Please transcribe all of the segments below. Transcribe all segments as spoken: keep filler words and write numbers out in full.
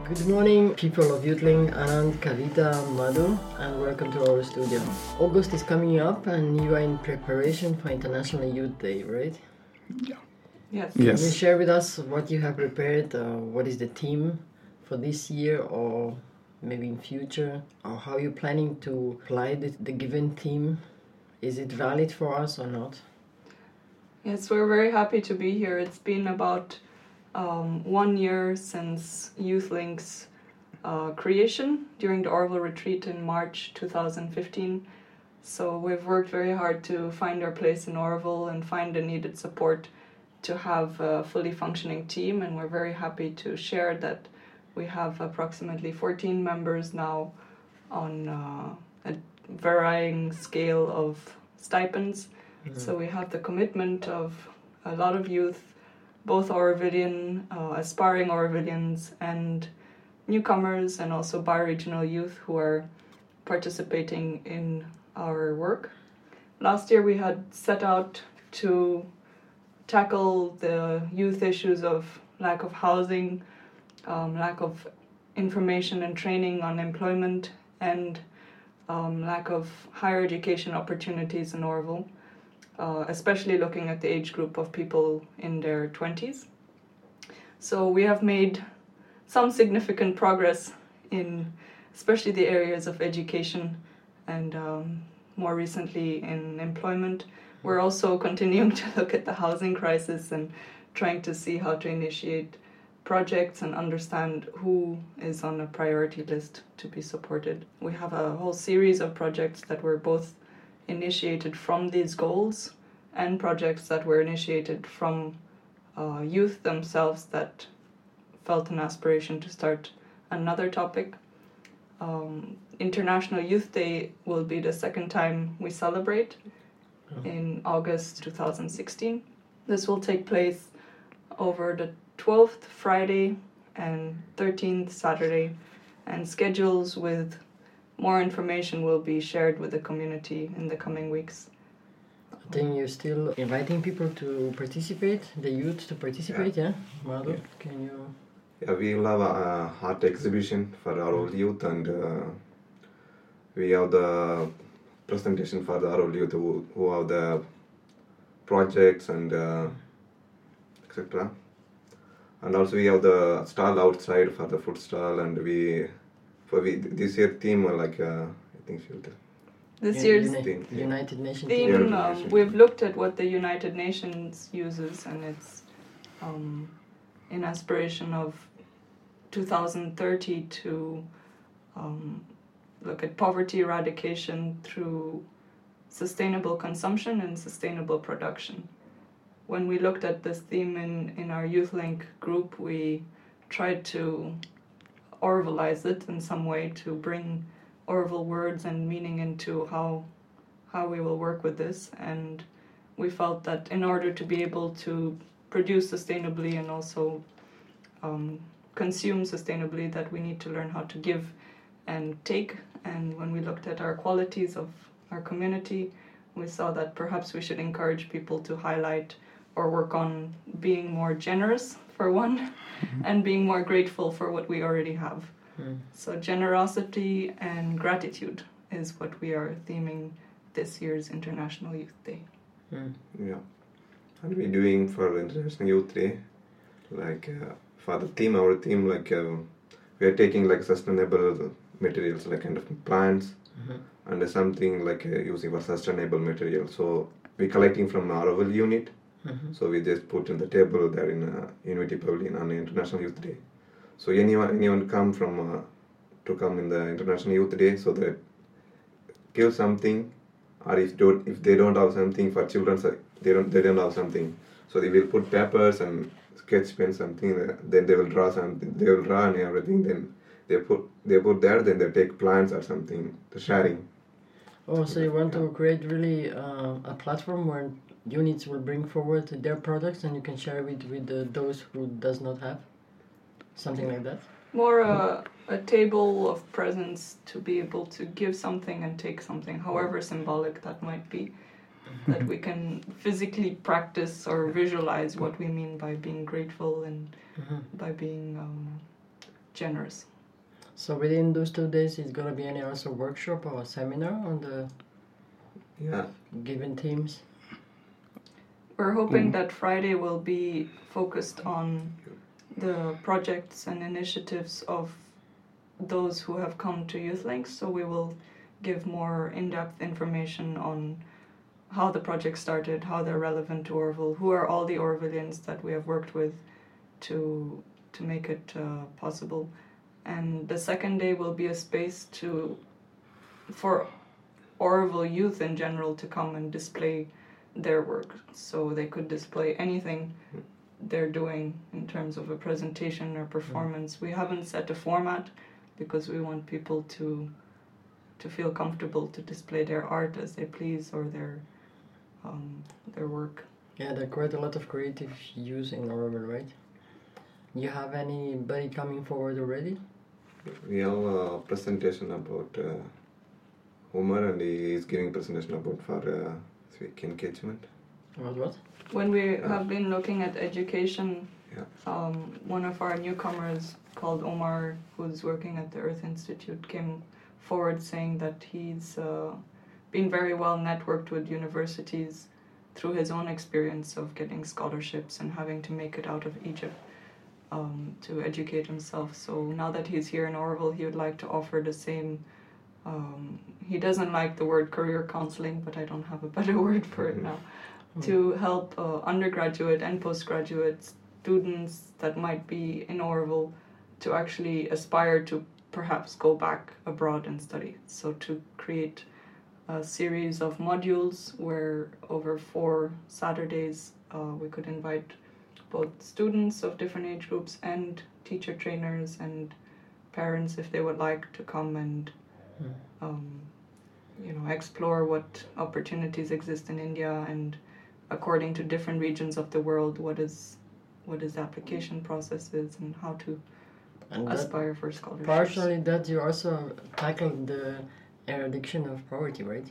Good morning, people of YouthLink, Anand, Kavita, Madhu, and welcome to our studio. August is coming up and you are in preparation for International Youth Day, right? Yeah. Yes. Can Yes. you share with us what you have prepared? Uh, what is the theme for this year or maybe in future? Or how you're planning to apply the, the given theme? Is it valid for us or not? Yes, we're very happy to be here. It's been about um, one year since YouthLink's uh, creation during the Orville retreat in March two thousand fifteen. So we've worked very hard to find our place in Orville and find the needed support to have a fully functioning team, and we're very happy to share that we have approximately fourteen members now on uh, a varying scale of stipends. Mm-hmm. So we have the commitment of a lot of youth, both Aurovillian, uh, aspiring Aurovillians, and newcomers, and also bi-regional youth who are participating in our work. Last year we had set out to tackle the youth issues of lack of housing, um, lack of information and training on employment, and um, lack of higher education opportunities in Orville. Uh, especially looking at the age group of people in their twenties. So we have made some significant progress in especially the areas of education and um, more recently in employment. We're also continuing to look at the housing crisis and trying to see how to initiate projects and understand who is on a priority list to be supported. We have a whole series of projects that were both initiated from these goals and projects that were initiated from uh, youth themselves that felt an aspiration to start another topic. Um, International Youth Day will be the second time we celebrate in August two thousand sixteen. This will take place over the twelfth Friday and thirteenth Saturday, and schedules with more information will be shared with the community in the coming weeks. I think you're still inviting people to participate, the youth to participate, yeah? yeah? Madhu, Yeah. can you... Yeah, we will have a art exhibition for our youth, and uh, we have the presentation for the our youth who, who have the projects and uh, et cetera. And also we have the stall outside for the food stall, and we for we this year theme uh, like uh, I think she'll tell. This Un- year's Uni- theme, yeah. United Nations theme, United um, Nations. we've looked at what the United Nations uses, and it's um, in aspiration of two thousand thirty to um, look at poverty eradication through sustainable consumption and sustainable production. When we looked at this theme in, in our YouthLink group, we tried to Orvilleize it in some way to bring Orville words and meaning into how how we will work with this, and we felt that in order to be able to produce sustainably and also um, consume sustainably, that we need to learn how to give and take. And when we looked at our qualities of our community, we saw that perhaps we should encourage people to highlight or work on being more generous for one, mm-hmm. and being more grateful for what we already have. Mm. So generosity and gratitude is what we are theming this year's International Youth Day. Mm. Yeah, and we're doing for International Youth Day, like uh, for the theme, our theme, like uh, we are taking like sustainable materials, like kind of plants, Mm-hmm. and something like uh, using for sustainable material. So we're collecting from our Orville unit. Mm-hmm. So we just put on the table there in uh, Unity Pavilion on the International Youth Day. So anyone anyone come from uh, to come in the International Youth Day, so that give something, or if don't if they don't have something for children, so they don't they don't have something. So they will put papers and sketch pen something. uh, Then they will draw something. They will draw and everything. Then they put they put there. Then they take plants or something. The sharing. Oh, so you want to create really uh, a platform where units will bring forward their products and you can share it with uh, those who does not have? Something like that? More a, a table of presence to be able to give something and take something, however symbolic that might be, that we can physically practice or visualize what we mean by being grateful and Mm-hmm. by being um, generous. So within those two days, it's gonna be any also workshop or seminar on the Yeah. given themes? We're hoping Mm. that Friday will be focused on the projects and initiatives of those who have come to YouthLinks. So we will give more in-depth information on how the project started, how they're relevant to Orville, who are all the Orvillians that we have worked with to to make it uh, possible. And the second day will be a space to for Orville youth in general to come and display their work. So they could display anything they're doing in terms of a presentation or performance. We haven't set a format because we want people to to feel comfortable to display their art as they please or their um, their work. Yeah, there are quite a lot of creative use in Orville, right? You have anybody coming forward already? We have a presentation about uh, Umar, and he is giving presentation about for uh, civic engagement. About what? When we Yeah. have been looking at education, Yeah. um, one of our newcomers called Omar, who's working at the Earth Institute, came forward saying that he's uh, been very well networked with universities through his own experience of getting scholarships and having to make it out of Egypt um, to educate himself. So now that he's here in Orville, he would like to offer the same. Um, he doesn't like the word career counseling, but I don't have a better word for it now. To help uh, undergraduate and postgraduate students that might be in Orville to actually aspire to perhaps go back abroad and study. So to create a series of modules where over four Saturdays uh, we could invite both students of different age groups and teacher trainers and parents if they would like to come and um, you know explore what opportunities exist in India, and according to different regions of the world, what is what is the application processes and how to And that, aspire for scholarships. partially that you also tackled the eradication of poverty, right?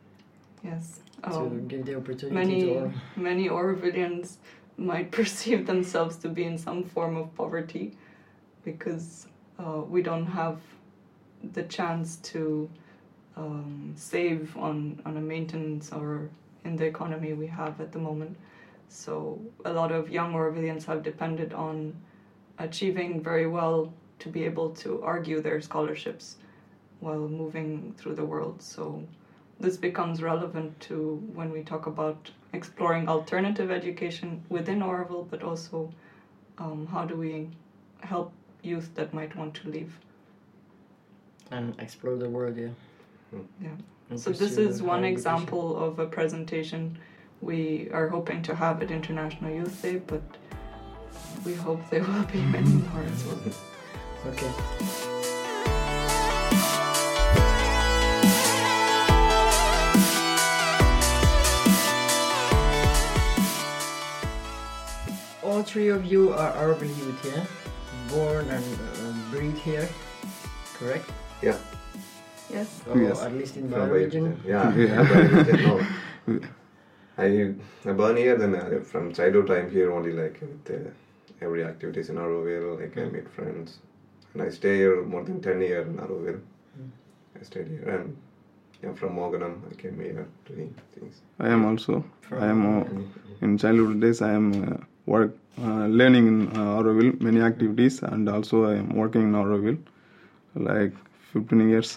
Yes. To Um, give the opportunity many to all. many Orvillians might perceive themselves to be in some form of poverty because uh, we don't have the chance to um, save on, on a maintenance or in the economy we have at the moment. So a lot of young Orvillians have depended on achieving very well to be able to argue their scholarships while moving through the world. So this becomes relevant to when we talk about exploring alternative education within Orville, but also um, how do we help youth that might want to leave. And explore the world, yeah. Yeah. And So this pursue is higher one education. example of a presentation we are hoping to have at International Youth Day, but we hope there will be many more as well. Okay. All three of you are Orville youth, yeah? Born and uh, bred here, correct? Yeah. Yes. Or Yes. at least in From my Bay region. region. Yeah. Yeah. Bay region, no. I I born here, then uh, from childhood I'm here only like with uh, every activities in Auroville, like I meet friends, and I stay here more than ten years in Auroville. Mm. I stayed here, and yeah, from Moganam I came here doing things. I am also. From- I am uh, in childhood days. I am uh, work uh, learning in uh, Auroville many activities, and also I am working in Auroville, like fifteen years.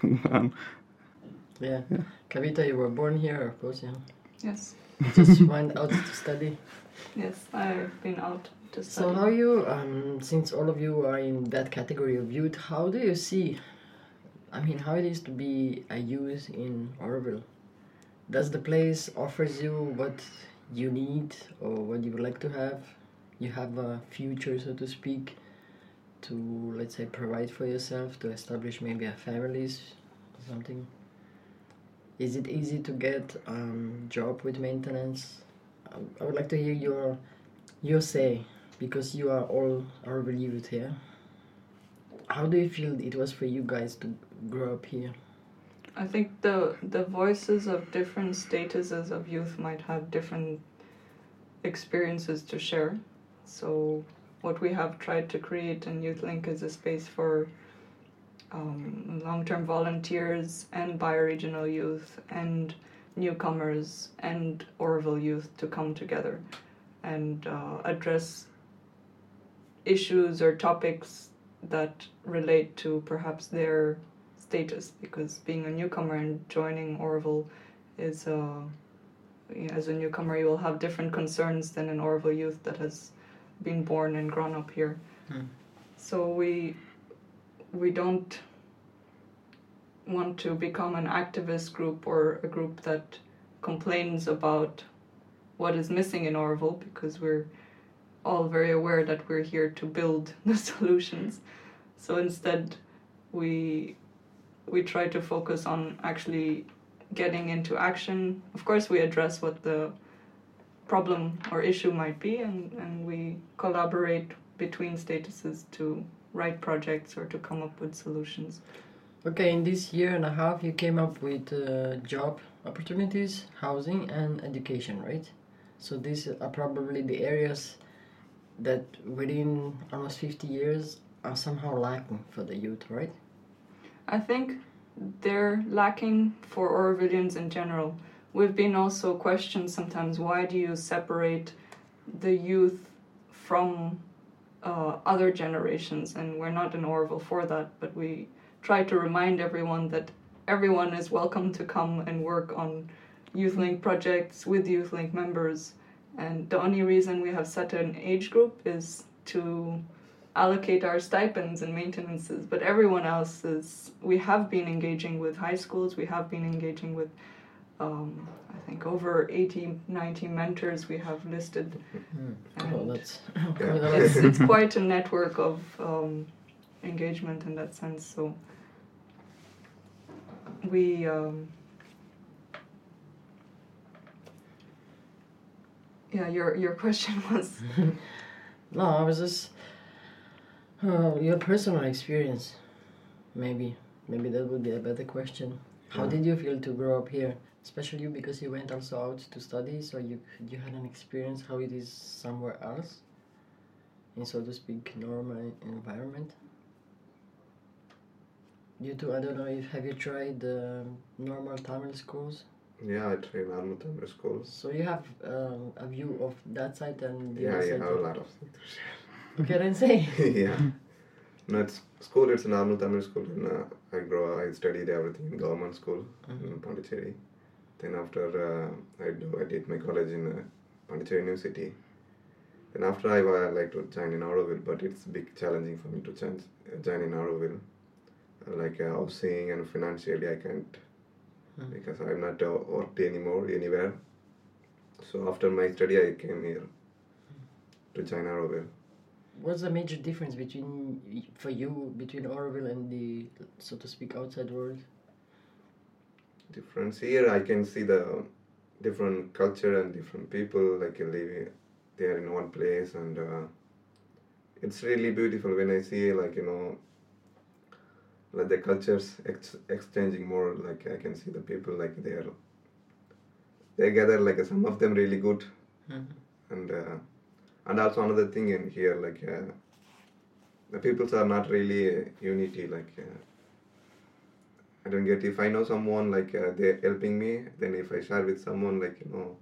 Yeah. Kavita, you were born here, of course, yeah. Yes. Just went out to study. Yes. I've been out to study. So how you, um, since all of you are in that category of youth, how do you see, I mean, how it is to be a youth in Orville? Does the place offers you what you need or what you would like to have? You have a future, so to speak, to, let's say, provide for yourself, to establish maybe a families or something? Is it easy to get a um, job with maintenance? Um, I would like to hear your your say, because you are all Orville youth here. How do you feel it was for you guys to grow up here? I think the the voices of different statuses of youth might have different experiences to share. So what we have tried to create in YouthLink is a space for um, long-term volunteers and bioregional youth and newcomers and Oroville youth to come together and uh, address issues or topics that relate to perhaps their status, because being a newcomer and joining Oroville is uh, as a newcomer you will have different concerns than an Oroville youth that has been born and grown up here. Hmm. So we we don't want to become an activist group or a group that complains about what is missing in Oroville, because we're all very aware that we're here to build the solutions. So instead we we try to focus on actually getting into action. Of course we address what the problem or issue might be, and, and we collaborate between statuses to write projects or to come up with solutions. Okay, in this year and a half you came up with uh, job opportunities, housing and education, right? So these are probably the areas that within almost fifty years are somehow lacking for the youth, right? I think they're lacking for Orovillians in general. We've been also questioned sometimes, why do you separate the youth from uh, other generations? And we're not in Oroville for that, but we try to remind everyone that everyone is welcome to come and work on YouthLink projects with YouthLink members. And the only reason we have set an age group is to allocate our stipends and maintenances, but everyone else is, we have been engaging with high schools, we have been engaging with um, I think over eighty, ninety mentors we have listed. Mm. And Oh, that's it's, it's quite a network of um, engagement in that sense. So we um, yeah, your your question was No, I was just uh, your personal experience. Maybe, maybe that would be a better question. How Yeah. did you feel to grow up here, especially you, because you went also out to study, so you you had an experience how it is somewhere else, in so to speak normal environment. You too. I don't know if have you tried the normal Tamil schools. Yeah, I train normal Tamil schools. So you have um, a view of that side and the Yeah, other yeah, I side. have a lot of things to share. Okay, then say. Yeah. No, it's school. It's a normal Tamil school. And uh, I grow. I studied everything in government school Mhm. in Pondicherry. Then after uh, I do, I did my college in uh, Pondicherry University. Then after I uh, like to join in Oroville, but it's big challenging for me to change, uh, join in Oroville. Uh, like uh, housing and financially, I can't Mhm. because I'm not uh, worked anymore anywhere. So after my study, I came here to join Oroville. What's the major difference between y- for you between Oroville and the, so to speak, outside world? Difference here, I can see the different culture and different people like living there in one place, and uh, it's really beautiful when I see like you know like the cultures ex- exchanging more. Like I can see the people like they're they gather like some of them really good, Mm-hmm. and uh, and also another thing in here like uh, the peoples are not really uh, unity like. Uh, I don't get if I know someone like uh, they're helping me, then if I share with someone like you know,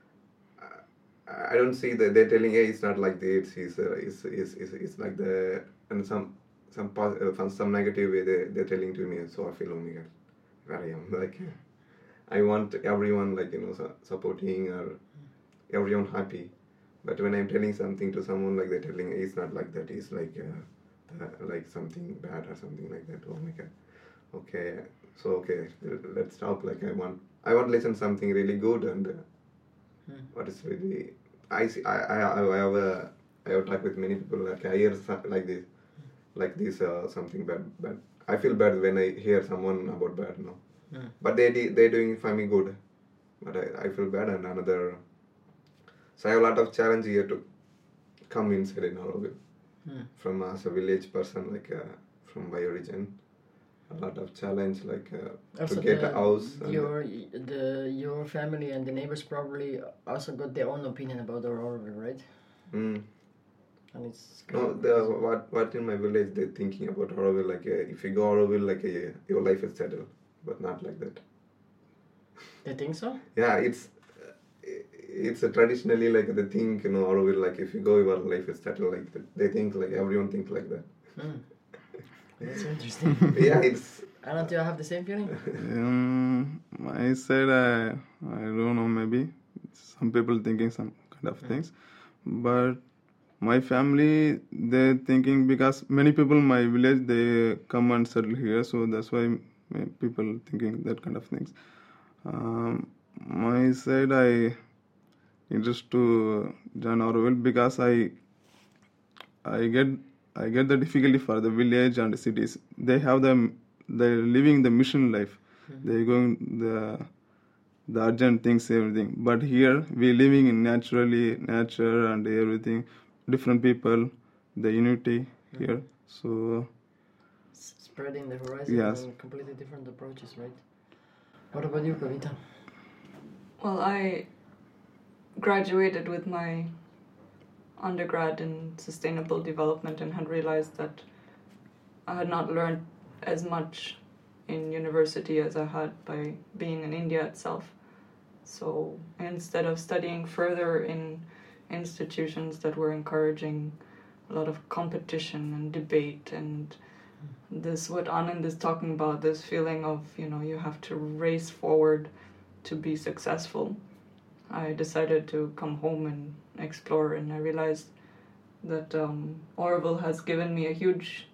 I, I don't see that they're telling hey it's not like this, it's uh, it's, it's, it's, it's like the and some some pos- uh, from some negative way they they're telling to me, so I feel oh my god, where I am like I want everyone like you know su- supporting or everyone happy, but when I'm telling something to someone like they're telling hey, it's not like that, it's like uh, uh, like something bad or something like that. Oh my god. Okay, so okay, let's talk. Like I want, I want to listen something really good and uh, Hmm. what is really. I see. I I I have a. I have talked with many people. Like I hear some, like this, like this uh, something bad. Bad. I feel bad when I hear someone about bad. No, Hmm. but they de- they doing for me good, but I, I feel bad and another. So I have a lot of challenge here to come inside in Oroville Hmm. from as a village person like uh, from my origin. A lot of challenge like uh, Also to get the- a house. And Your the your family and the neighbors probably also got their own opinion about Oroville, right? mm, and it's No, the, what what in my village they're thinking about Auroville, like uh, if you go Auroville, like uh, your life is settled, but not like that. They think so? Yeah, it's uh, it's a traditionally like they think, you know, Auroville, like if you go, your life is settled. Like that. They think like everyone thinks like that. Mm. That's interesting. Yeah, it's. I don't. Do you have the same feeling? Um, I said I I don't know, maybe some people thinking some kind of Mm. things, but my family they're thinking, because many people in my village they come and settle here, so that's why uh, people thinking that kind of things. Um, my side I interest to join Auroville because I I get I get the difficulty for the village and the cities. They have the they're living the mission life. Mm-hmm. They're going the the urgent things, everything. But here we living in naturally nature and everything. Different people, the unity Mm-hmm. here. So S- Spreading the horizon Yes. and completely different approaches, right? What about you, Kavita? Well, I graduated with my undergrad in sustainable development and had realized that I had not learned as much in university as I had by being in India itself. So instead of studying further in institutions that were encouraging a lot of competition and debate and this, what Anand is talking about, this feeling of, you know, you have to race forward to be successful, I decided to come home and explore, and I realized that um, Auroville has given me a huge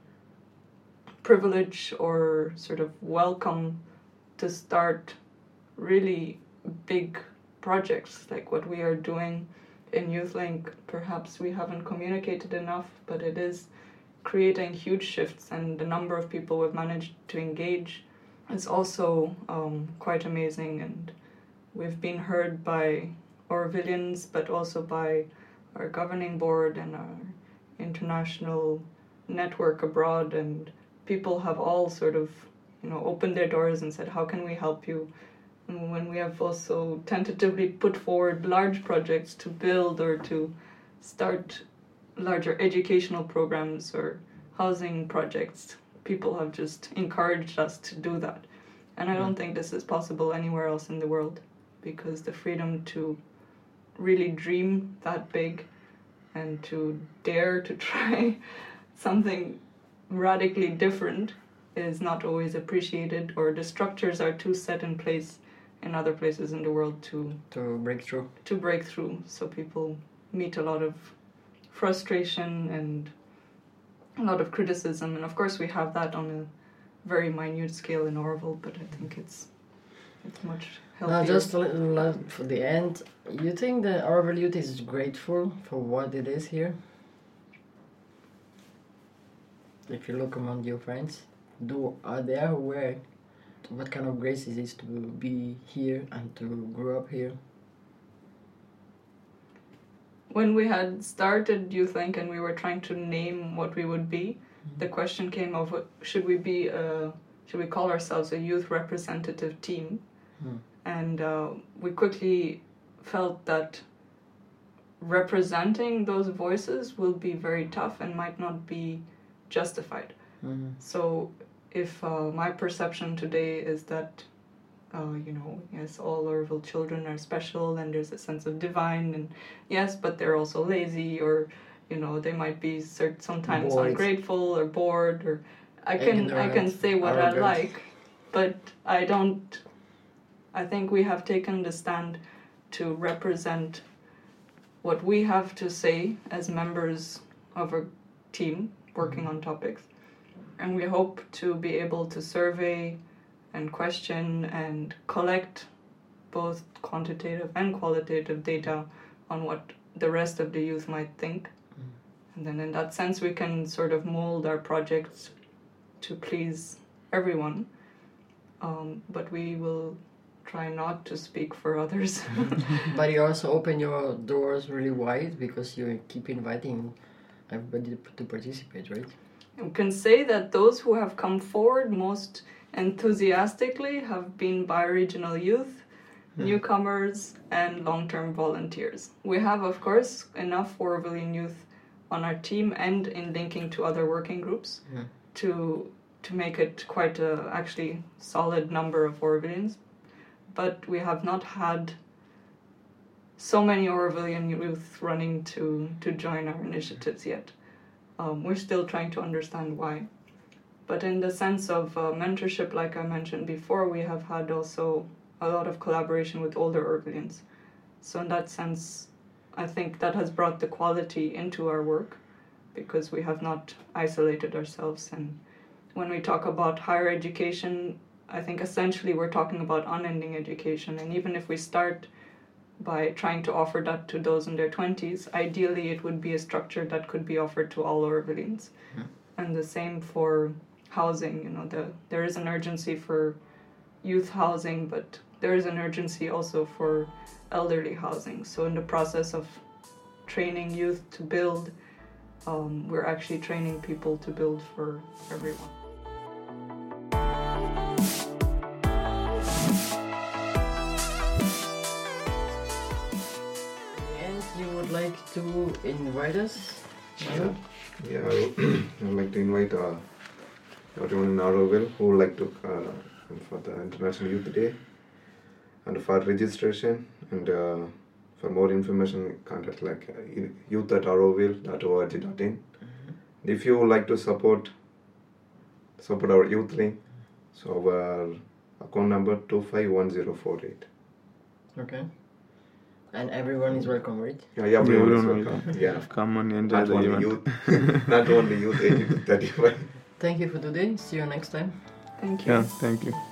privilege or sort of welcome to start really big projects like what we are doing in YouthLink. Perhaps we haven't communicated enough, but it is creating huge shifts, and the number of people we've managed to engage is also um, quite amazing, and we've been heard by Aurovillians, but also by our governing board and our international network abroad, and people have all sort of, you know, opened their doors and said, how can we help you? And when we have also tentatively put forward large projects to build or to start larger educational programs or housing projects, people have just encouraged us to do that. And I don't think this is possible anywhere else in the world, because the freedom to really dream that big and to dare to try something radically different is not always appreciated, or the structures are too set in place in other places in the world to To break through. to break through. So people meet a lot of frustration and a lot of criticism, and of course we have that on a very minute scale in Auroville, but I think it's it's much healthier. Now, just a little uh, for the end, you think the Auroville youth is grateful for what it is here? If you look among your friends, do are they aware what kind of grace it is to be here and to grow up here? When we had started YouthLink and we were trying to name what we would be, the question came of uh, should we be a, should we call ourselves a youth representative team? Hmm. And uh, we quickly felt that representing those voices will be very tough and might not be justified. Mm-hmm. So if uh, my perception today is that, uh, you know, yes, all Auroville children are special and there's a sense of divine, and yes, but they're also lazy, or, you know, they might be cert- sometimes Bored. ungrateful or bored, or I can I can Ignorant, say what arrogant. I like, but I don't. I think we have taken the stand to represent what we have to say as members of a team working on topics. And we hope to be able to survey and question and collect both quantitative and qualitative data on what the rest of the youth might think. Mm. And then in that sense, we can sort of mold our projects to please everyone. Um, but we will try not to speak for others. But you also open your doors really wide because you keep inviting everybody to, to participate, right? We can say that those who have come forward most enthusiastically have been bioregional youth, Hmm. newcomers, and long-term volunteers. We have, of course, enough Aurovillian youth on our team and in linking to other working groups Yeah. to to make it quite a actually solid number of Aurovilians. But we have not had so many Aurovillian youth running to, to join our initiatives yet. Um, we're still trying to understand why. But in the sense of uh, mentorship, like I mentioned before, we have had also a lot of collaboration with older Aurovillians. So in that sense, I think that has brought the quality into our work because we have not isolated ourselves. And when we talk about higher education, I think essentially we're talking about unending education. And even if we start by trying to offer that to those in their twenties, ideally it would be a structure that could be offered to all Aurovillians. Mhm. And the same for housing. You know, the, there is an urgency for youth housing, but there is an urgency also for elderly housing. So in the process of training youth to build, um, we're actually training people to build for everyone. And you would like to invite us? Yeah, yeah. I would, I would like to invite uh, everyone in Auroville who would like to uh, come for the International Youth Day, and for registration and uh, for more information, contact like uh, youth at auroville dot org dot in. Mm-hmm. If you would like to support support our youth link, so our account number two five one zero four eight. Okay. And everyone is welcome, right? Yeah, yeah, everyone is Everyone welcome. will Yeah, come and enjoy not the only event. youth, not only youth eighteen to thirty-five. Thank you for today. See you next time. Thank you. Yeah, thank you.